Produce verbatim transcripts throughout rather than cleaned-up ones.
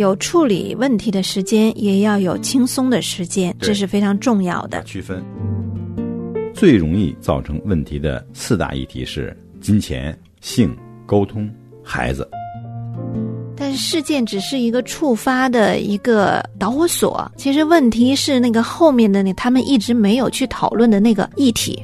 有处理问题的时间，也要有轻松的时间，这是非常重要的。 区分最容易造成问题的四大议题是金钱、性、沟通、孩子。 但是事件只是一个触发的一个导火索，其实问题是那个后面的那他们一直没有去讨论的那个议题。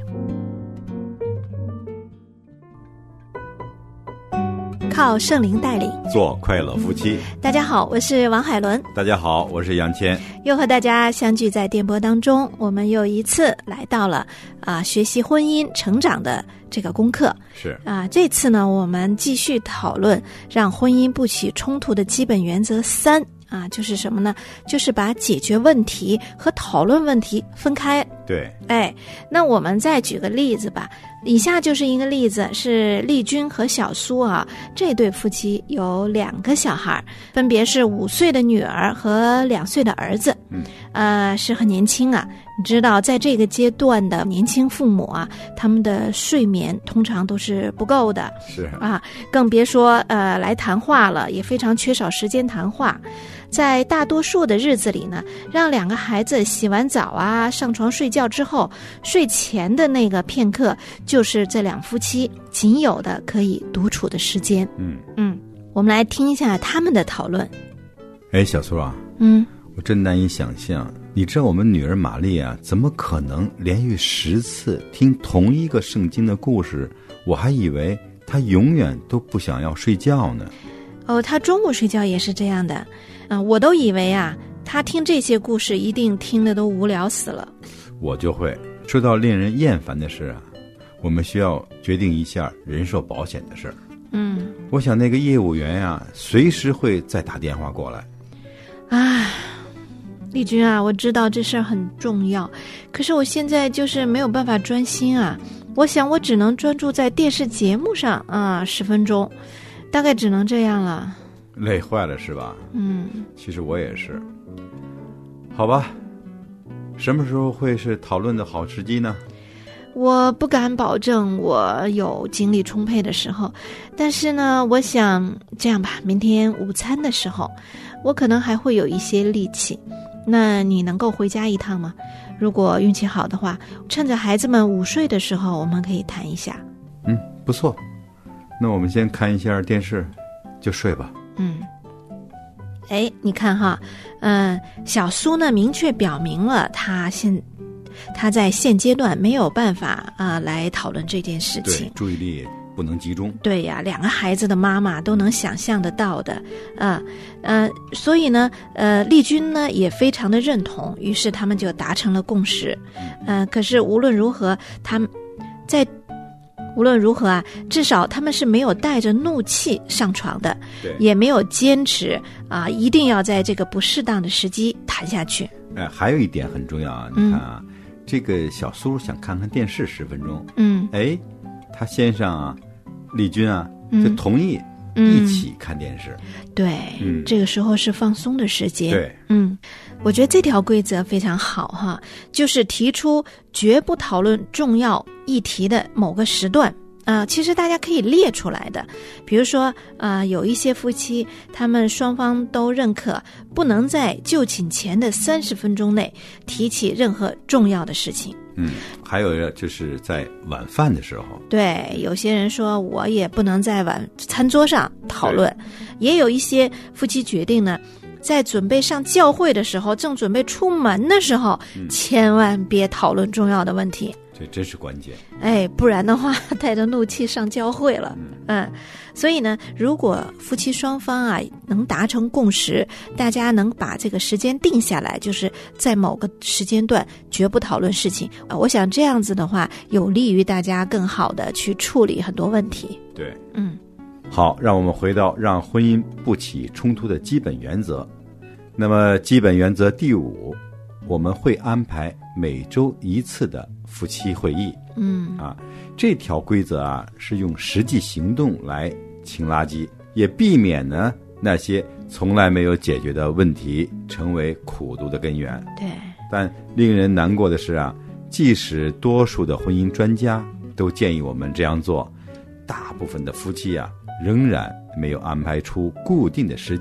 靠圣灵带领， 做快乐夫妻。 大家好，我是王海伦。 大家好，我是杨谦。 又和大家相聚在电波当中，我们又一次来到了啊、呃、学习婚姻成长的这个功课。 是啊、呃，这次呢，我们继续讨论让婚姻不起冲突的基本原则三啊，就是什么呢？就是把解决问题和讨论问题分开。 对， 哎，那我们再举个例子吧。以下就是一个例子，是丽君和小苏啊，这对夫妻有两个小孩，分别是五岁的女儿和两岁的儿子， 嗯， 呃，是很年轻啊。你知道，在这个阶段的年轻父母啊，他们的睡眠通常都是不够的， 是啊，更别说呃来谈话了，也非常缺少时间谈话。在大多数的日子里呢，让两个孩子洗完澡啊，上床睡觉之后，睡前的那个片刻，就是这两夫妻仅有的可以独处的时间。 嗯嗯，我们来听一下他们的讨论。 哎，小苏啊， 嗯， 我真难以想象，你知道我们女儿玛丽啊，怎么可能连续十次听同一个圣经的故事？我还以为她永远都不想要睡觉呢。 哦，她中午睡觉也是这样的。啊、呃，我都以为啊，她听这些故事一定听得都无聊死了。 我就会说到令人厌烦的事啊，我们需要决定一下人寿保险的事儿。 嗯， 我想那个业务员呀、啊，随时会再打电话过来。 唉，丽君啊，我知道这事儿很重要，可是我现在就是没有办法专心啊。我想我只能专注在电视节目上啊，十分钟，大概只能这样了。 累坏了是吧？ 嗯， 其实我也是。好吧，什么时候会是讨论的好时机呢？ 我不敢保证我有精力充沛的时候，但是呢，我想这样吧，明天午餐的时候，我可能还会有一些力气。那你能够回家一趟吗？如果运气好的话，趁着孩子们午睡的时候，我们可以谈一下。 嗯，不错。那我们先看一下电视，就睡吧。 嗯，哎，你看哈，嗯、呃，小苏呢明确表明了他现他在现阶段没有办法啊、呃、来讨论这件事情， 对，注意力不能集中。 对呀，两个孩子的妈妈都能想象得到的，啊、呃，呃，所以呢，呃，丽君呢也非常的认同，于是他们就达成了共识，呃，可是无论如何，他们在。无论如何啊，至少他们是没有带着怒气上床的，也没有坚持啊、呃，一定要在这个不适当的时机谈下去。 哎，还有一点很重要啊，你看啊，嗯、这个小苏想看看电视十分钟， 嗯， 哎，他先生啊，丽君啊，就同意一起看电视。 嗯、对、 嗯， 这个时候是放松的时间。 对， 嗯，我觉得这条规则非常好哈，就是提出绝不讨论重要议题的某个时段啊、呃，其实大家可以列出来的。比如说啊、呃，有一些夫妻，他们双方都认可不能在就寝前的三十分钟内提起任何重要的事情。 嗯，还有就是在晚饭的时候， 对，有些人说我也不能在晚餐桌上讨论，也有一些夫妻决定呢，在准备上教会的时候，正准备出门的时候、嗯、千万别讨论重要的问题， 这真是关键。 哎，不然的话带着怒气上教会了。嗯, 嗯，所以呢，如果夫妻双方啊能达成共识，大家能把这个时间定下来，就是在某个时间段绝不讨论事情、呃、我想这样子的话有利于大家更好的去处理很多问题。 对， 嗯， 好，让我们回到让婚姻不起冲突的基本原则。那么基本原则第五，我们会安排每周一次的夫妻会议。 嗯啊，这条规则啊是用实际行动来清垃圾，也避免呢那些从来没有解决的问题成为苦毒的根源。 对， 但令人难过的是啊，即使多数的婚姻专家都建议我们这样做，大部分的夫妻啊仍然没有安排出固定的时间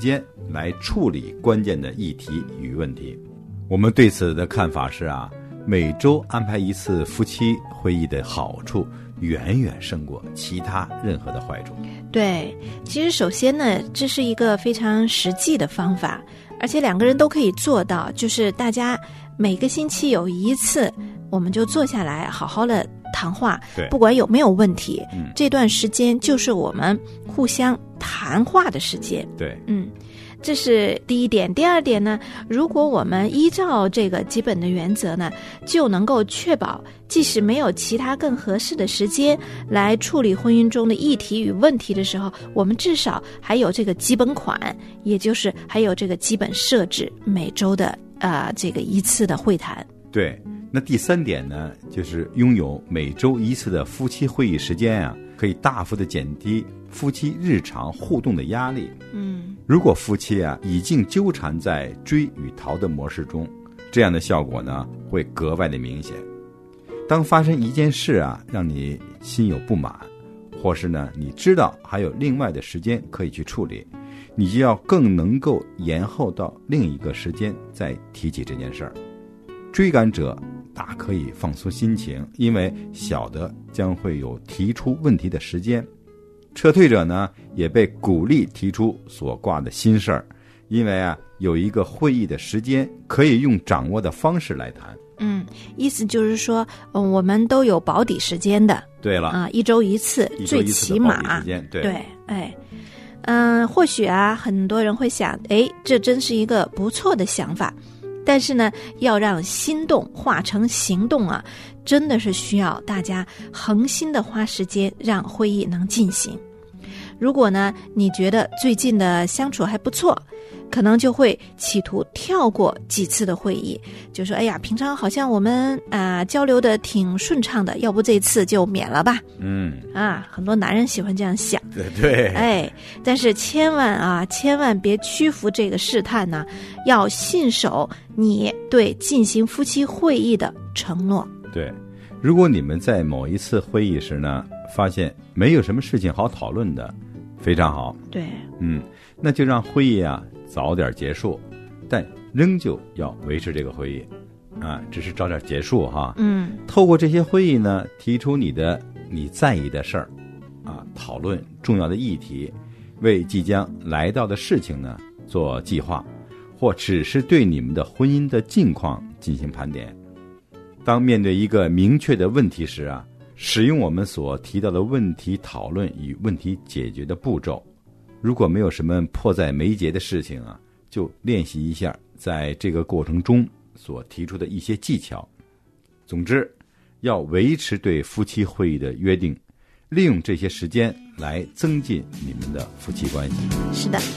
来处理关键的议题与问题。我们对此的看法是啊，每周安排一次夫妻会议的好处远远胜过其他任何的坏处。 对，其实首先呢，这是一个非常实际的方法，而且两个人都可以做到，就是大家每个星期有一次，我们就坐下来好好的谈话，不管有没有问题，嗯，这段时间就是我们互相谈话的时间。 对， 嗯。这是第一点。第二点呢，如果我们依照这个基本的原则呢，就能够确保即使没有其他更合适的时间来处理婚姻中的议题与问题的时候，我们至少还有这个基本款，也就是还有这个基本设置每周的呃这个一次的会谈。 对，那第三点呢，就是拥有每周一次的夫妻会议时间啊，可以大幅的减低夫妻日常互动的压力。 嗯， 如果夫妻啊已经纠缠在追与逃的模式中，这样的效果呢会格外的明显。当发生一件事啊让你心有不满，或是呢你知道还有另外的时间可以去处理，你就要更能够延后到另一个时间再提起这件事儿。追赶者大可以放松心情，因为晓得将会有提出问题的时间。撤退者呢也被鼓励提出所挂的心事儿，因为啊有一个会议的时间可以用掌握的方式来谈。 嗯，意思就是说，嗯，我们都有保底时间的。 对了啊，一周一次，最起码。 对对，哎，嗯、呃，或许啊，很多人会想，哎，这真是一个不错的想法。但是呢，要让心动化成行动啊，真的是需要大家恒心的花时间，让会议能进行。如果呢，你觉得最近的相处还不错，可能就会企图跳过几次的会议，就说哎呀，平常好像我们啊、呃、交流的挺顺畅的，要不这次就免了吧。 嗯啊，很多男人喜欢这样想。 对对。 哎，但是千万啊，千万别屈服这个试探呢，要信守你对进行夫妻会议的承诺。 对，如果你们在某一次会议时呢，发现没有什么事情好讨论的，非常好。 对， 嗯，那就让会议啊早点结束，但仍旧要维持这个会议啊，只是早点结束哈。 嗯， 透过这些会议呢，提出你的你在意的事儿啊，讨论重要的议题，为即将来到的事情呢做计划，或只是对你们的婚姻的近况进行盘点。当面对一个明确的问题时啊，使用我们所提到的问题讨论与问题解决的步骤。如果没有什么迫在眉睫的事情啊，就练习一下在这个过程中所提出的一些技巧。总之，要维持对夫妻会议的约定，利用这些时间来增进你们的夫妻关系。 是的。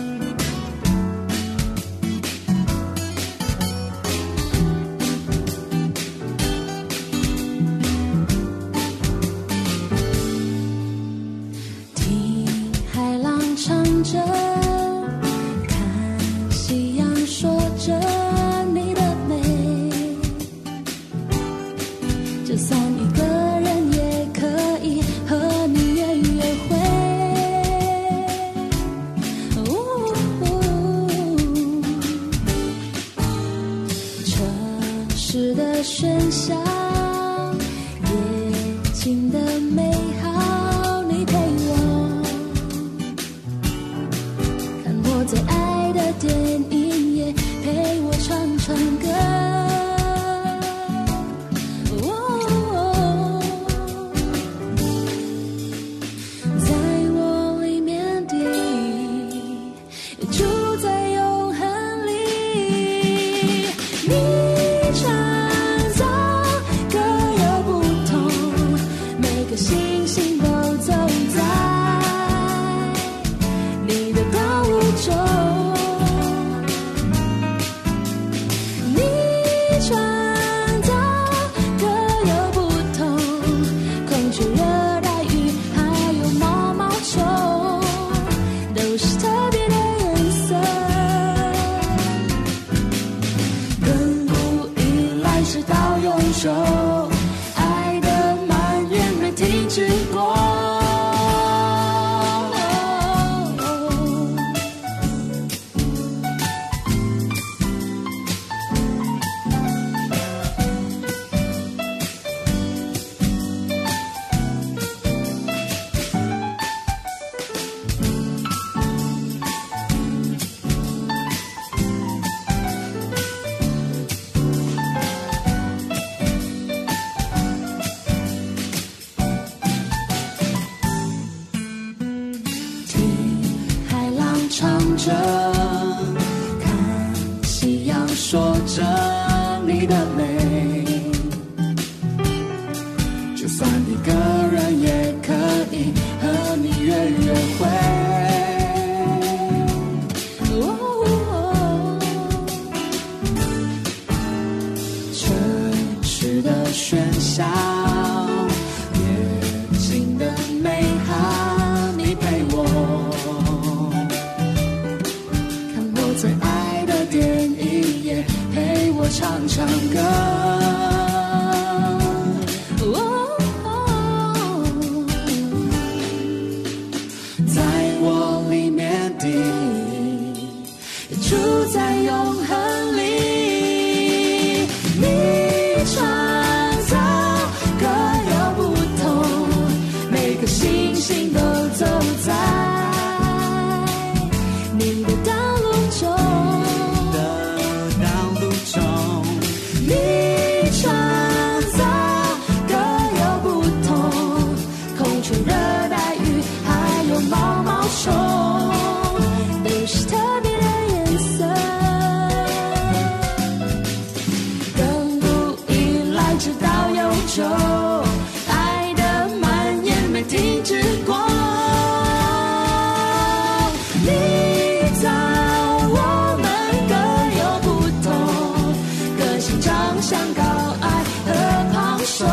看夕阳说着你的美，就算一个人也可以和你约约会。哦哦，城市的喧嚣，夜景的美好，你陪我最爱的电影，也陪我唱唱歌。哦哦，在我里面的你，住在永恒里。你创造各有不同，每个星星都走在你的道路中。 唱着，看夕阳说着你的美，就算一个人也可以和你约约会。哦，城市的喧嚣，夜景的美好，你陪我看我最爱的电影，也陪我唱唱歌。住在永恒里，你创造各有不同，每个星星都走在你的道路中，的道路中，你创造各有不同，空气、热带雨，还有毛毛虫，都是特别的。直到永久，爱的蔓延没停止过。你造我们各有不同，个性长相高矮和胖瘦，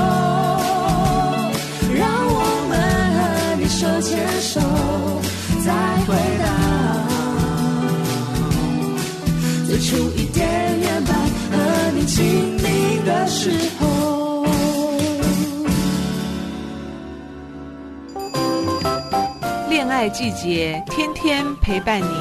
让我们和你手牵手，再回到最初一点点半和你亲密的时候。 恋爱季节，天天陪伴您。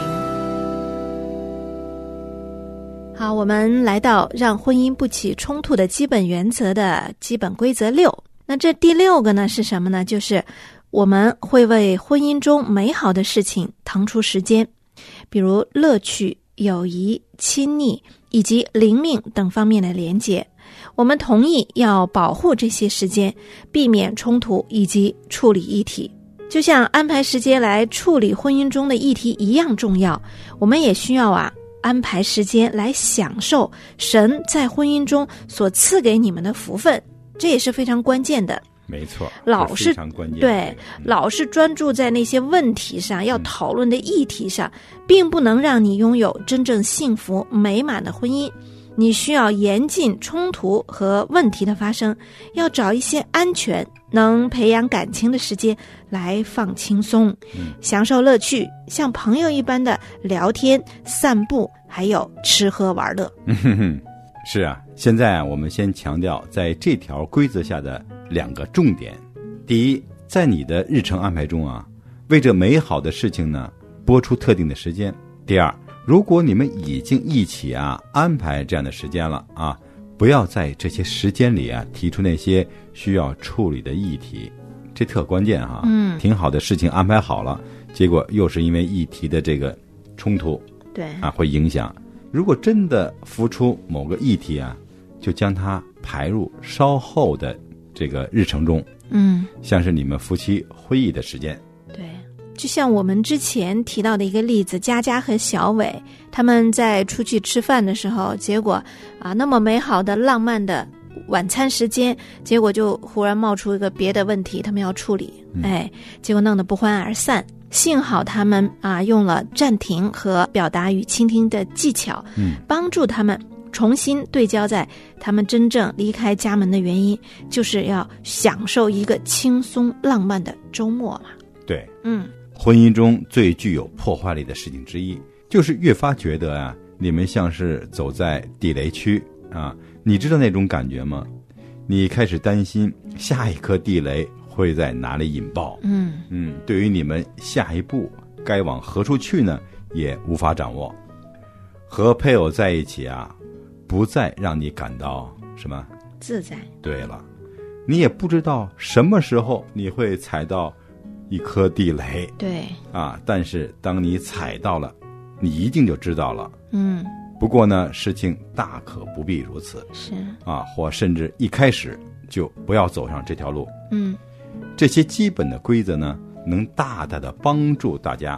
好，我们来到让婚姻不起冲突的基本原则的基本规则六。那这第六个呢是什么呢？就是我们会为婚姻中美好的事情腾出时间，比如乐趣、友谊、亲昵以及灵命等方面的连结。我们同意要保护这些时间，避免冲突以及处理议题。就像安排时间来处理婚姻中的议题一样重要，我们也需要啊安排时间来享受神在婚姻中所赐给你们的福分，这也是非常关键的。 没错， 老是非常关键， 对、嗯，老是专注在那些问题上，要讨论的议题上，嗯、并不能让你拥有真正幸福美满的婚姻。你需要严禁冲突和问题的发生，要找一些安全能培养感情的时间来放轻松、嗯、享受乐趣，像朋友一般的聊天、散步，还有吃喝玩乐。 是啊，现在啊，我们先强调在这条规则下的两个重点。第一，在你的日程安排中啊，为这美好的事情呢拨出特定的时间。第二，如果你们已经一起啊安排这样的时间了啊，不要在这些时间里啊提出那些需要处理的议题，这特关键哈。嗯，挺好的事情安排好了，结果又是因为议题的这个冲突， 对啊会影响。如果真的浮出某个议题啊，就将它排入稍后的这个日程中。嗯，像是你们夫妻会议的时间。 对。就像我们之前提到的一个例子，佳佳和小伟他们在出去吃饭的时候，结果啊那么美好的浪漫的晚餐时间，结果就忽然冒出一个别的问题他们要处理、嗯、哎，结果弄得不欢而散。幸好他们啊用了暂停和表达与倾听的技巧，嗯，帮助他们重新对焦在他们真正离开家门的原因，就是要享受一个轻松浪漫的周末嘛。 对， 嗯。 婚姻中最具有破坏力的事情之一，就是越发觉得啊，你们像是走在地雷区啊。你知道那种感觉吗？你开始担心下一颗地雷会在哪里引爆。嗯嗯，对于你们下一步该往何处去呢，也无法掌握。和配偶在一起啊，不再让你感到什么自在。 对了，你也不知道什么时候你会踩到一颗地雷， 对啊，但是当你踩到了，你一定就知道了。 嗯， 不过呢，事情大可不必如此， 是啊，或甚至一开始就不要走上这条路。 嗯， 这些基本的规则呢，能大大的帮助大家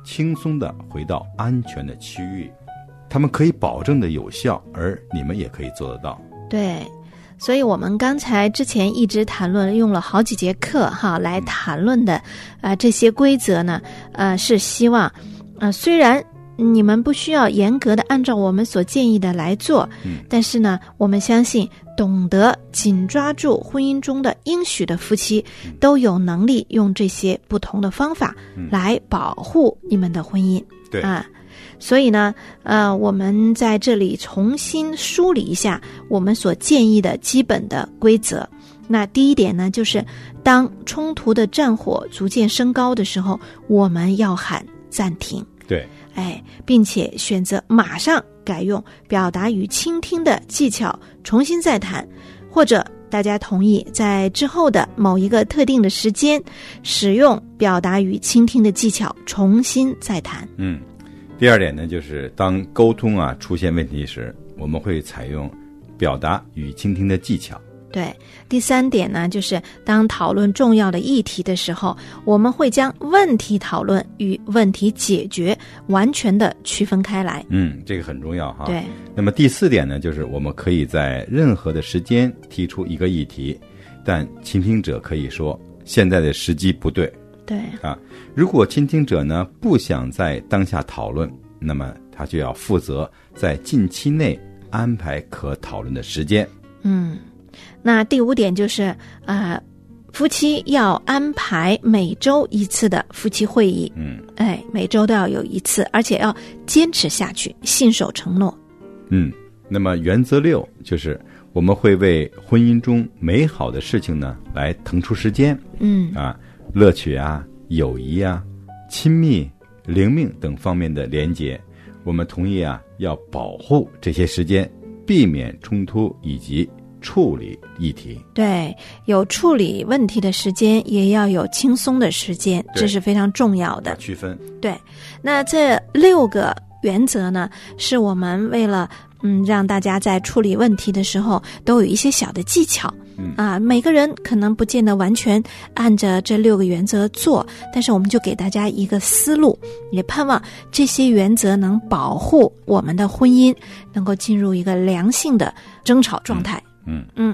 轻松地回到安全的区域，他们可以保证的有效，而你们也可以做得到。 对，所以我们刚才之前一直谈论，用了好几节课哈来谈论的，呃，这些规则呢，呃，是希望，呃，虽然你们不需要严格的按照我们所建议的来做， 嗯， 但是呢，我们相信懂得紧抓住婚姻中的应许的夫妻，都有能力用这些不同的方法来保护你们的婚姻。 对啊。所以呢，呃，我们在这里重新梳理一下我们所建议的基本的规则。那第一点呢，就是当冲突的战火逐渐升高的时候，我们要喊暂停。 对， 哎，并且选择马上改用表达与倾听的技巧重新再谈，或者大家同意在之后的某一个特定的时间使用表达与倾听的技巧重新再谈。 嗯。第二点呢，就是当沟通啊出现问题时，我们会采用表达与倾听的技巧。 对，第三点呢，就是当讨论重要的议题的时候，我们会将问题讨论与问题解决完全的区分开来。 嗯，这个很重要哈。 对。 那么第四点呢，就是我们可以在任何的时间提出一个议题，但倾听者可以说现在的时机不对。 对啊，如果倾听者呢不想在当下讨论，那么他就要负责在近期内安排可讨论的时间。 嗯，那第五点就是呃，夫妻要安排每周一次的夫妻会议。 嗯， 哎，每周都要有一次，而且要坚持下去，信守承诺。 嗯，那么原则六就是我们会为婚姻中美好的事情呢来腾出时间。 嗯啊。乐趣啊、友谊啊、亲密、灵命等方面的连结，我们同意啊，要保护这些时间，避免冲突以及处理议题。 对，有处理问题的时间，也要有轻松的时间，这是非常重要的。 要区分。 对，那这六个原则呢，是我们为了嗯让大家在处理问题的时候都有一些小的技巧。 嗯啊，每个人可能不见得完全按着这六个原则做，但是我们就给大家一个思路，也盼望这些原则能保护我们的婚姻能够进入一个良性的争吵状态。 嗯嗯。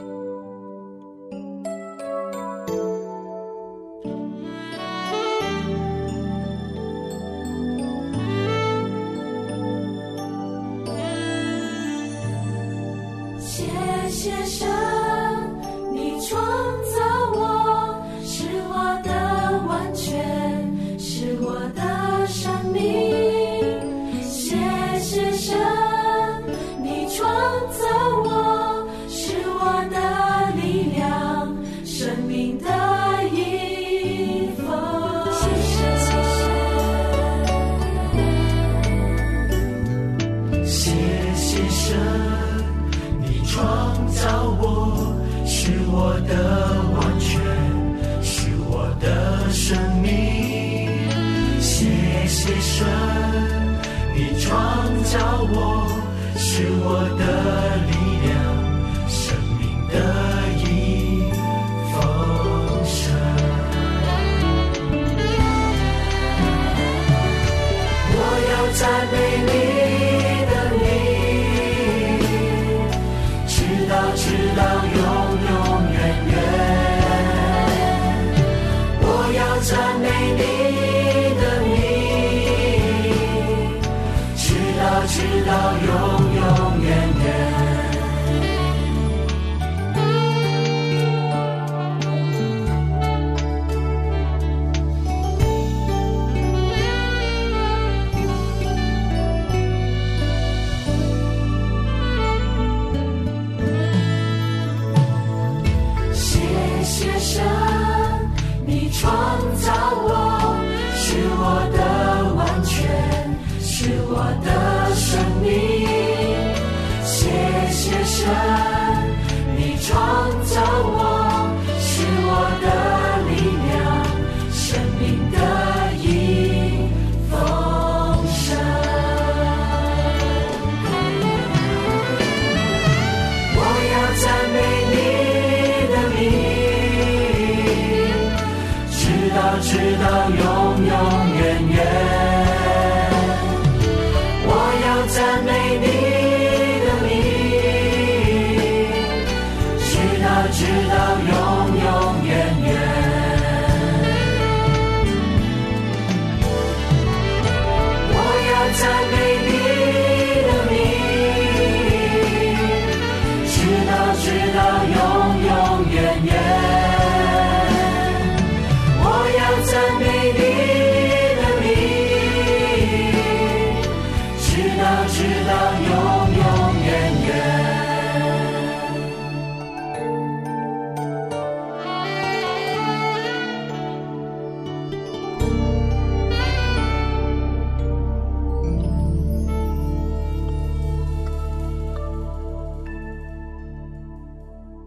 谢谢神，你创造我，是我的完全，是我的生命。谢谢神，你创造我，是我的力量，生命的一份。谢谢谢谢神，你创造我，是我的完全，是我的生命。谢谢神，你创造我，是我的力量，生命的一丰盛。我要赞美你的名，直到直到永永远远。我要赞美你的名，直到直到永永远远。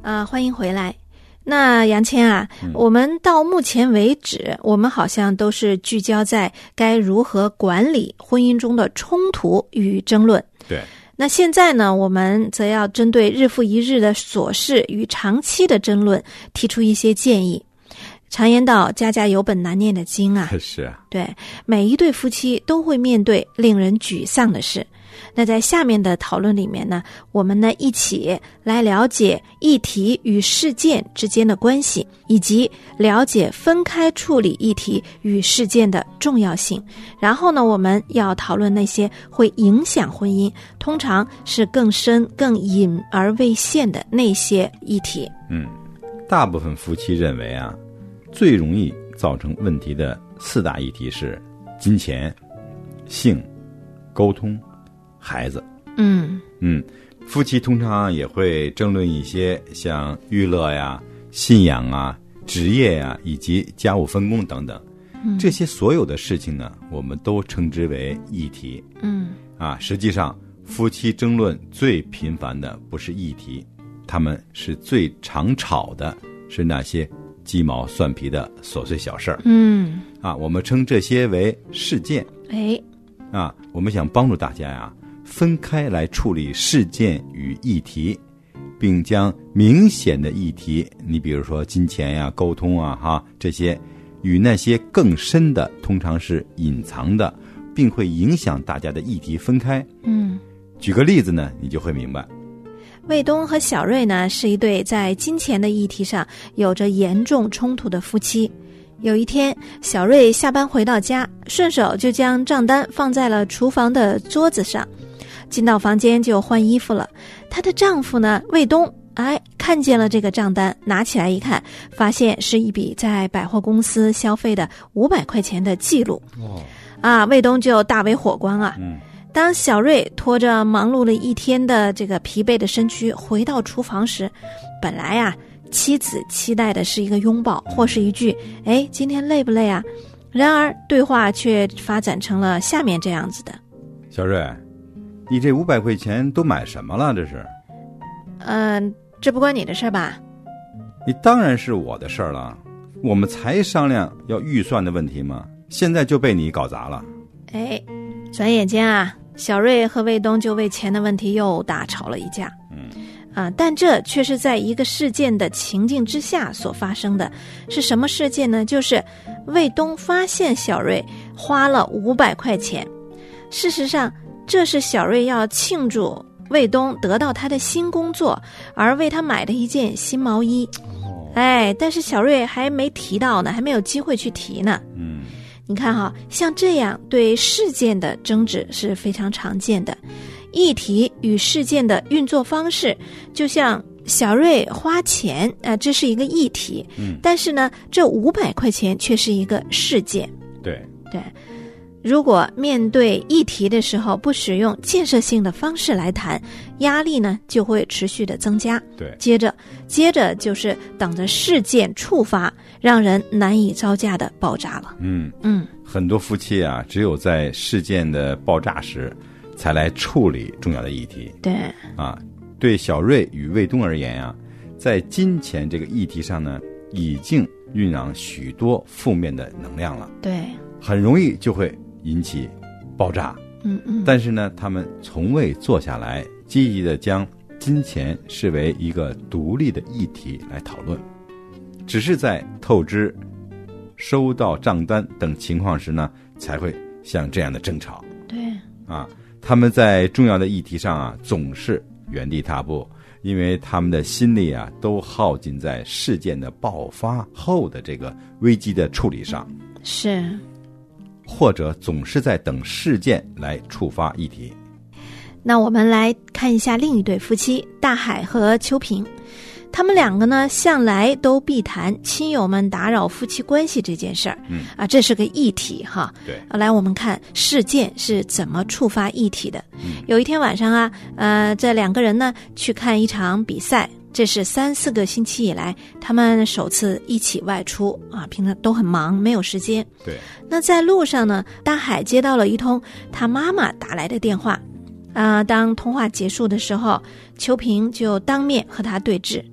啊、欢迎回来。那杨谦啊、嗯，我们到目前为止，我们好像都是聚焦在该如何管理婚姻中的冲突与争论。 对。 那现在呢，我们则要针对日复一日的琐事与长期的争论提出一些建议。常言道，家家有本难念的经啊。 是啊。 对，每一对夫妻都会面对令人沮丧的事。那在下面的讨论里面呢，我们呢一起来了解议题与事件之间的关系，以及了解分开处理议题与事件的重要性。然后呢，我们要讨论那些会影响婚姻，通常是更深更隐而未现的那些议题。 嗯，大部分夫妻认为啊，最容易造成问题的四大议题是金钱、性、沟通、孩子。 嗯嗯，夫妻通常也会争论一些像娱乐呀、信仰啊、职业呀，以及家务分工等等。嗯，这些所有的事情呢，我们都称之为议题。 嗯， 啊，实际上夫妻争论最频繁的不是议题，他们是最常吵的是那些鸡毛蒜皮的琐碎小事儿。 嗯， 啊，我们称这些为事件。 哎， 啊，我们想帮助大家呀，分开来处理事件与议题，并将明显的议题，你比如说金钱呀、沟通啊，哈，这些与那些更深的，通常是隐藏的，并会影响大家的议题分开。 嗯， 举个例子呢，你就会明白。 卫东和小瑞呢，是一对在金钱的议题上有着严重冲突的夫妻。有一天，小瑞下班回到家，顺手就将账单放在了厨房的桌子上，进到房间就换衣服了。她的丈夫呢，卫东，哎，看见了这个账单，拿起来一看，发现是一笔在百货公司消费的五百块钱的记录。 哦， 啊，卫东就大为火光啊。 嗯。 当小瑞拖着忙碌了一天的这个疲惫的身躯回到厨房时，本来啊，妻子期待的是一个拥抱或是一句哎，今天累不累啊？然而对话却发展成了下面这样子的： 小瑞，你这五百块钱都买什么了？这是？ 嗯、呃，这不关你的事吧？ 你当然是我的事儿了，我们才商量要预算的问题嘛，现在就被你搞砸了。 哎，转眼间啊，小瑞和卫东就为钱的问题又大吵了一架。 嗯， 啊，但这却是在一个事件的情境之下所发生的。是什么事件呢？就是卫东发现小瑞花了五百块钱。事实上，这是小瑞要庆祝卫东得到他的新工作而为他买的一件新毛衣。 哦， 哎，但是小瑞还没提到呢，还没有机会去提呢。 嗯。 你看哈，像这样对事件的争执是非常常见的。议题与事件的运作方式，就像小瑞花钱啊、呃，这是一个议题。 嗯， 但是呢，这五百块钱却是一个事件。 对对，如果面对议题的时候不使用建设性的方式来谈，压力呢就会持续的增加。 对， 接着接着就是等着事件触发，让人难以招架的爆炸了。 嗯嗯， 很多夫妻啊，只有在事件的爆炸时，才来处理重要的议题。 对啊，对小瑞与卫东而言啊，在金钱这个议题上呢，已经酝酿许多负面的能量了。 对， 很容易就会引起爆炸。 嗯嗯， 但是呢，他们从未坐下来积极的将金钱视为一个独立的议题来讨论，只是在透支、收到账单等情况时呢，才会像这样的争吵。 对啊，他们在重要的议题上啊，总是原地踏步，因为他们的心力啊，都耗尽在事件的爆发后的这个危机的处理上。 是。 或者总是在等事件来触发议题。 那我们来看一下另一对夫妻大海和秋萍，他们两个呢向来都避谈亲友们打扰夫妻关系这件事儿。 嗯啊，这是个议题哈。 对， 来我们看事件是怎么触发议题的。 嗯、 有一天晚上啊，呃，这两个人呢去看一场比赛。这是三四个星期以来他们首次一起外出啊，平常都很忙，没有时间。 对， 那在路上呢，大海接到了一通他妈妈打来的电话啊、呃。当通话结束的时候，秋萍就当面和他对峙。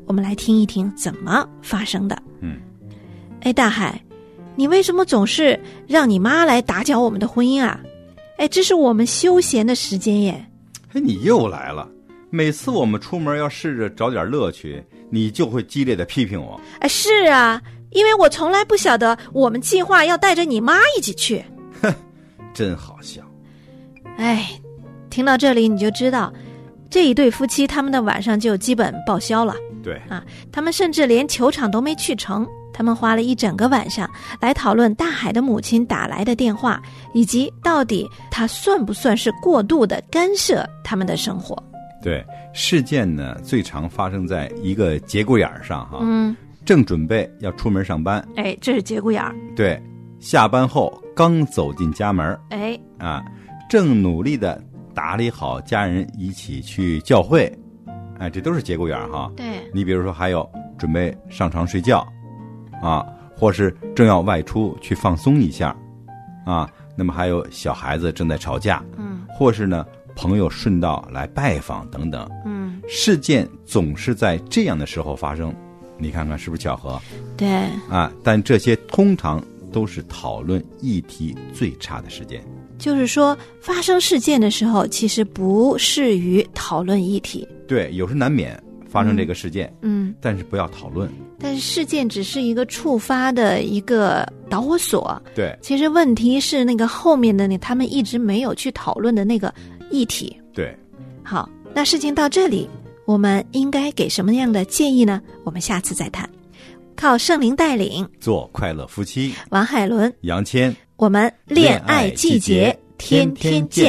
我们来听一听怎么发生的。 嗯， 哎，大海，你为什么总是让你妈来打搅我们的婚姻啊？哎，这是我们休闲的时间耶。 哎，你又来了。每次我们出门要试着找点乐趣，你就会激烈的批评我。 哎，是啊，因为我从来不晓得我们计划要带着你妈一起去。 哼，真好笑。 哎，听到这里你就知道，这一对夫妻他们的晚上就基本报销了。 对啊，他们甚至连球场都没去成。他们花了一整个晚上来讨论大海的母亲打来的电话，以及到底他算不算是过度的干涉他们的生活。 对，事件呢最常发生在一个节骨眼上哈， 嗯， 正准备要出门上班， 哎，这是节骨眼儿。 对，下班后刚走进家门， 哎， 啊，正努力的打理好家人一起去教会，哎，这都是节骨眼哈。 对， 你比如说还有准备上床睡觉，啊，或是正要外出去放松一下，啊，那么还有小孩子正在吵架， 嗯， 或是呢朋友顺道来拜访等等， 嗯， 事件总是在这样的时候发生，你看看是不是巧合？ 对啊，但这些通常都是讨论议题最差的时间。 就是说发生事件的时候其实不适于讨论议题。 对，有时难免发生这个事件， 嗯， 但是不要讨论。 但是事件只是一个触发的一个导火索。 对， 其实问题是那个后面的那他们一直没有去讨论的那个议题。 对， 好，那事情到这里，我们应该给什么样的建议呢？我们下次再谈。靠圣灵带领， 做快乐夫妻。 王海伦、 杨谦， 我们恋爱季节天天见。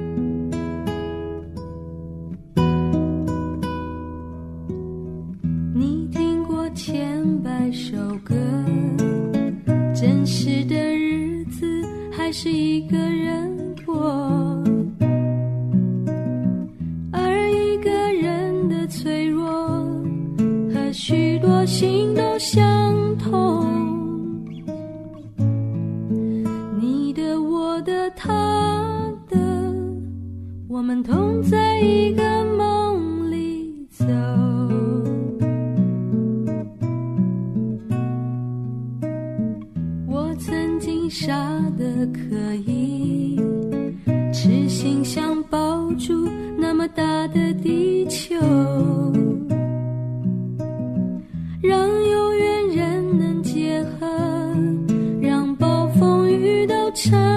你听过千百首歌，真实的日子还是一个人过，而一个人的脆弱和许多心都相同，你的我的他的，我们同在一个梦里走，我曾经傻得可以痴心想抱住那么大的地球，让有缘人能结合，让暴风雨都成